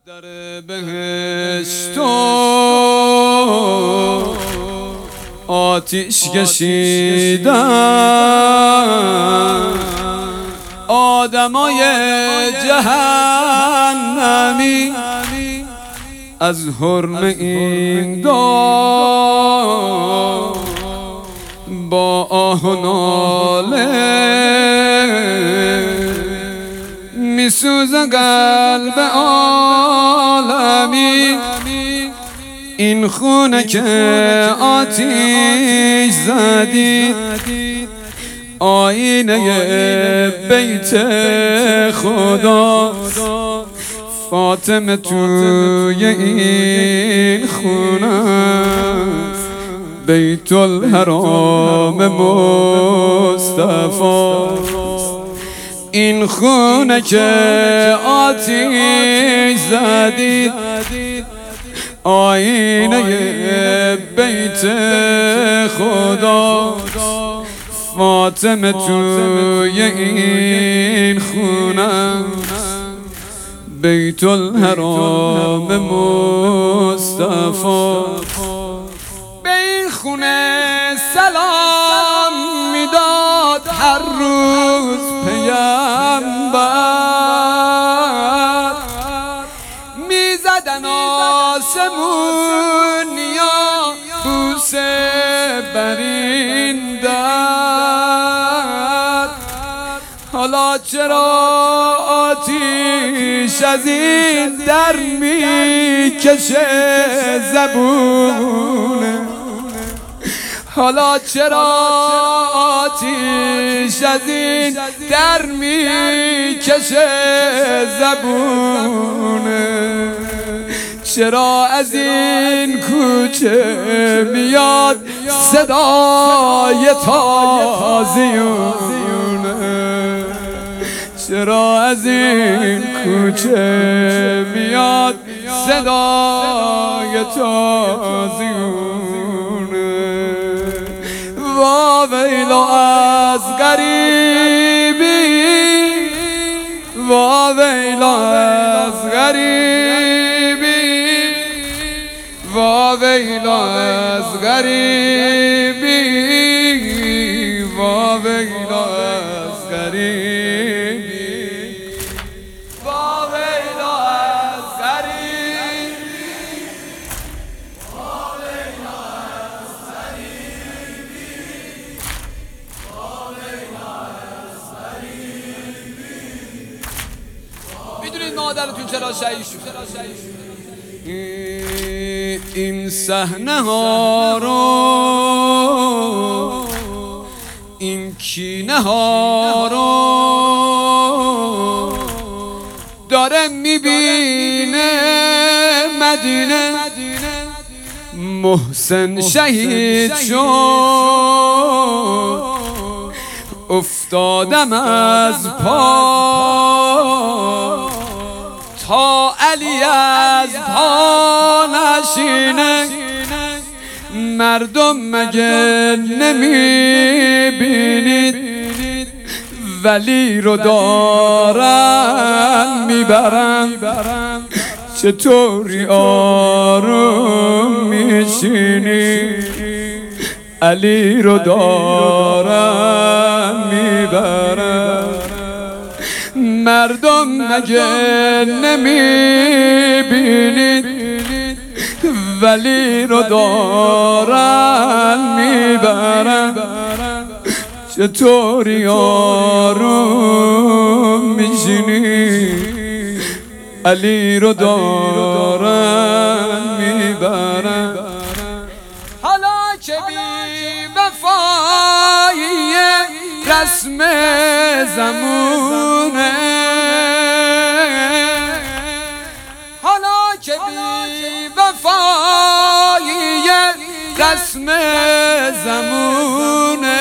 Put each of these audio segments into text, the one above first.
در بهشت و آتش کشیدن آدمای جهنمی از حرم این دار با آه و ناله میسوزه قلب عالمی. این خونه که آتیش زدید آینه بیت خدا، فاطمه توی این خونه بیت الحرام مصطفی. این خونه که آتیش زدید آینه بیت خدا، فاطمه توی این خونه بیت الحرام مصطفی. به این خونه سلام میداد هر روز پیامبر، میزدن آسمون یا بوسه بر این در. حالا چرا آتیش از این در میکشه زبونه؟ حالا چرا آتیش از این در میکشه زبونه؟ چرا از این کوچه میاد صدای تازیونه؟ چرا از این کوچه میاد صدای تازیونه؟ وا ویلا از غریبی، وا ویلا از غریبی، وا ویلا از غریبی، وا ویلا از غریبی، وا ویلا از غریبی، وا ویلا از غریبی، وا ویلا از غریبی. میدونید مادرتون چرا شهید شد؟ این صحنه ها رو، این کینه ها رو داره میبینه مدینه. محسن شهید شد افتادم از پا تا علی از پا نشینه. مردم مگه نمیبینید ولی رو دارن میبرن؟ چطوری آروم میشینی؟ علی رو دارن میبرن. مردم مگه نمیبینید ولی رو دارن میبرن؟ چطوری آروم میشینی؟ علی رو دارن میبرن. حالا که بی وفایی رسم زمونه، حالا که بی وفایی رسم زمونه،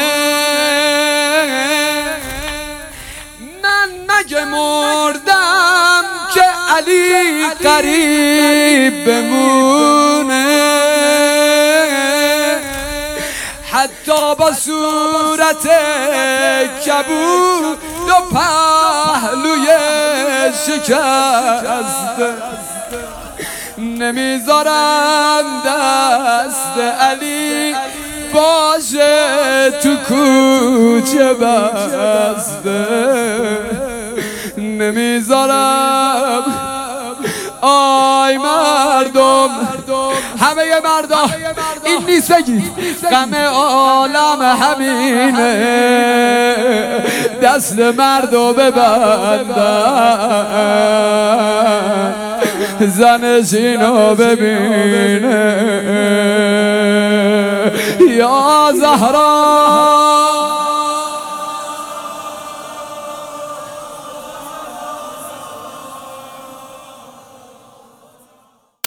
من مگه مردم که علی قریب بمونه؟ حتی با صورت کبود و پهلوی شکسته نمیذارم دست علی باشه تو کوچه بسته، نمیذارم. آی مردم، همه مردم این نیست بگید غم عالم همینه، دست مردو ببندن زنش اینو ببینه. یا زهرا